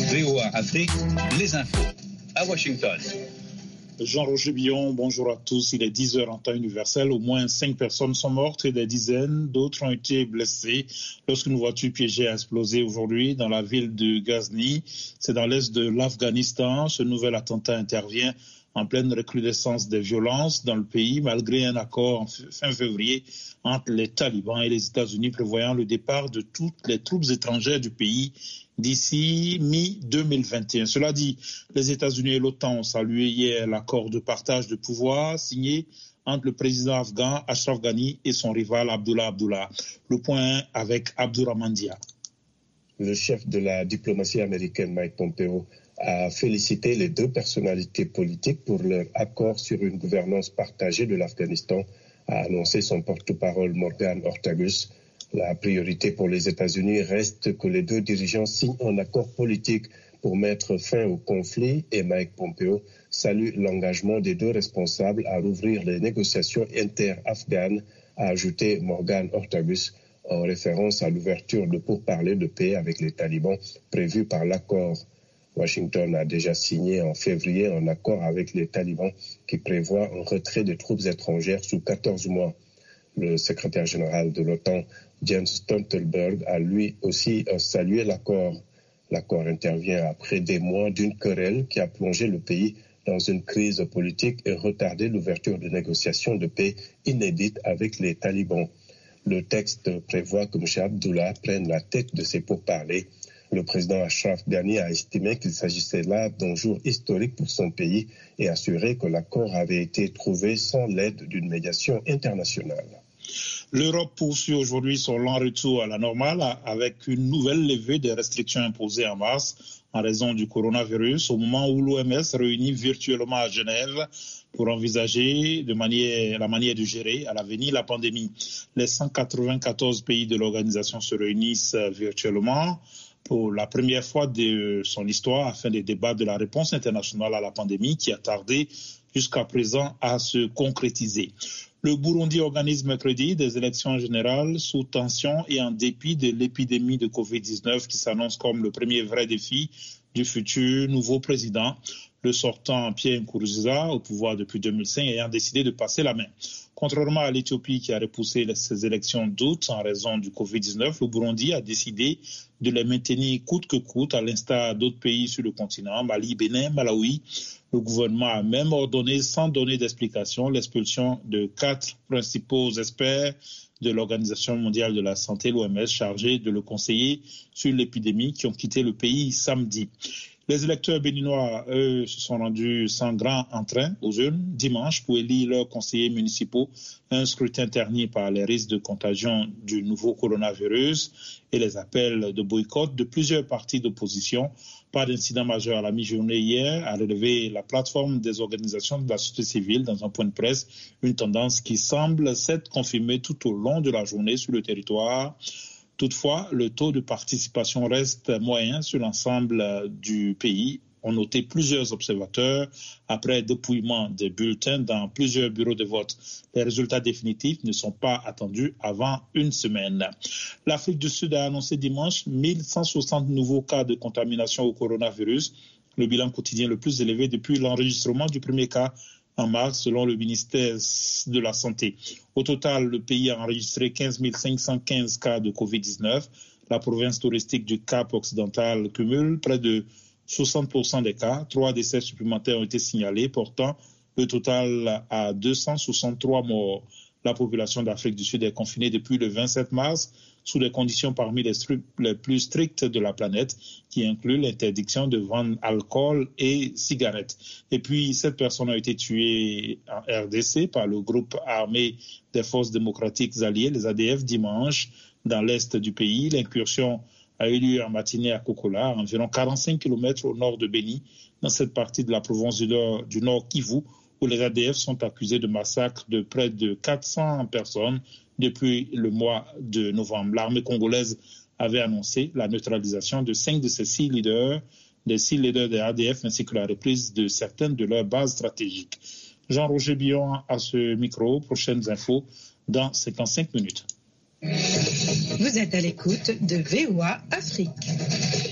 VOA Afrique, les infos à Washington. Jean-Roger Billon, bonjour à tous. Il est 10h en temps universel. Au moins 5 personnes sont mortes et des dizaines d'autres ont été blessées lorsqu'une voiture piégée a explosé aujourd'hui dans la ville de Ghazni. C'est dans l'est de l'Afghanistan. Ce nouvel attentat intervient en pleine recrudescence des violences dans le pays, malgré un accord fin février entre les talibans et les États-Unis prévoyant le départ de toutes les troupes étrangères du pays d'ici mi-2021. Cela dit, les États-Unis et l'OTAN ont salué hier l'accord de partage de pouvoir signé entre le président afghan Ashraf Ghani et son rival Abdullah Abdullah. Le point avec Abdurrahman Dia. Le chef de la diplomatie américaine, Mike Pompeo, a félicité les deux personnalités politiques pour leur accord sur une gouvernance partagée de l'Afghanistan, a annoncé son porte-parole Morgan Ortagus. La priorité pour les États-Unis reste que les deux dirigeants signent un accord politique pour mettre fin au conflit et Mike Pompeo salue l'engagement des deux responsables à rouvrir les négociations inter-afghanes, a ajouté Morgan Ortagus en référence à l'ouverture de pourparlers de paix avec les talibans prévus par l'accord. Washington a déjà signé en février un accord avec les talibans qui prévoit un retrait des troupes étrangères sous 14 mois. Le secrétaire général de l'OTAN, Jens Stoltenberg, a lui aussi salué l'accord. L'accord intervient après des mois d'une querelle qui a plongé le pays dans une crise politique et retardé l'ouverture de négociations de paix inédites avec les talibans. Le texte prévoit que M. Abdullah prenne la tête de ces pourparlers. Le président Ashraf Ghani a estimé qu'il s'agissait là d'un jour historique pour son pays et assuré que l'accord avait été trouvé sans l'aide d'une médiation internationale. L'Europe poursuit aujourd'hui son lent retour à la normale avec une nouvelle levée des restrictions imposées en mars en raison du coronavirus au moment où l'OMS réunit virtuellement à Genève pour envisager la manière de gérer à l'avenir la pandémie. Les 194 pays de l'organisation se réunissent virtuellement pour la première fois de son histoire afin de débattre de la réponse internationale à la pandémie qui a tardé jusqu'à présent à se concrétiser. Le Burundi organise mercredi des élections générales sous tension et en dépit de l'épidémie de Covid-19 qui s'annonce comme le premier vrai défi du futur nouveau président. Le sortant Pierre Nkurunziza, au pouvoir depuis 2005, ayant décidé de passer la main. Contrairement à l'Éthiopie qui a repoussé ces élections d'août en raison du Covid-19, le Burundi a décidé de les maintenir coûte que coûte, à l'instar d'autres pays sur le continent, Mali, Bénin, Malawi. Le gouvernement a même ordonné, sans donner d'explication, l'expulsion de 4 principaux experts de l'Organisation mondiale de la santé, l'OMS, chargés de le conseiller sur l'épidémie, qui ont quitté le pays samedi. Les électeurs béninois, eux, se sont rendus sans grand entrain aux urnes dimanche pour élire leurs conseillers municipaux, un scrutin terni par les risques de contagion du nouveau coronavirus et les appels de boycott de plusieurs partis d'opposition. Pas d'incident majeur à la mi-journée hier, a relevé la plateforme des organisations de la société civile dans un point de presse, une tendance qui semble s'être confirmée tout au long de la journée sur le territoire. Toutefois, le taux de participation reste moyen sur l'ensemble du pays, ont noté plusieurs observateurs après dépouillement des bulletins dans plusieurs bureaux de vote. Les résultats définitifs ne sont pas attendus avant une semaine. L'Afrique du Sud a annoncé dimanche 1160 nouveaux cas de contamination au coronavirus, le bilan quotidien le plus élevé depuis l'enregistrement du premier cas en mars, selon le ministère de la Santé. Au total, le pays a enregistré 15 515 cas de Covid-19. La province touristique du Cap occidental cumule près de 60% des cas. 3 décès supplémentaires ont été signalés, portant le total à 263 morts. La population d'Afrique du Sud est confinée depuis le 27 mars sous des conditions parmi les plus strictes de la planète, qui incluent l'interdiction de vendre alcool et cigarettes. Et puis, 7 personnes ont été tuées en RDC par le groupe armé des forces démocratiques alliées, les ADF, dimanche, dans l'est du pays. L'incursion a eu lieu en matinée à Kokola, à environ 45 km au nord de Béni, dans cette partie de la province du Nord Kivu, où les ADF sont accusés de massacres de près de 400 personnes depuis le mois de novembre. L'armée congolaise avait annoncé la neutralisation de 5 de ses 6 leaders, des 6 leaders des ADF, ainsi que la reprise de certaines de leurs bases stratégiques. Jean-Roger Billon à ce micro. Prochaines infos dans 55 minutes. Vous êtes à l'écoute de VOA Afrique.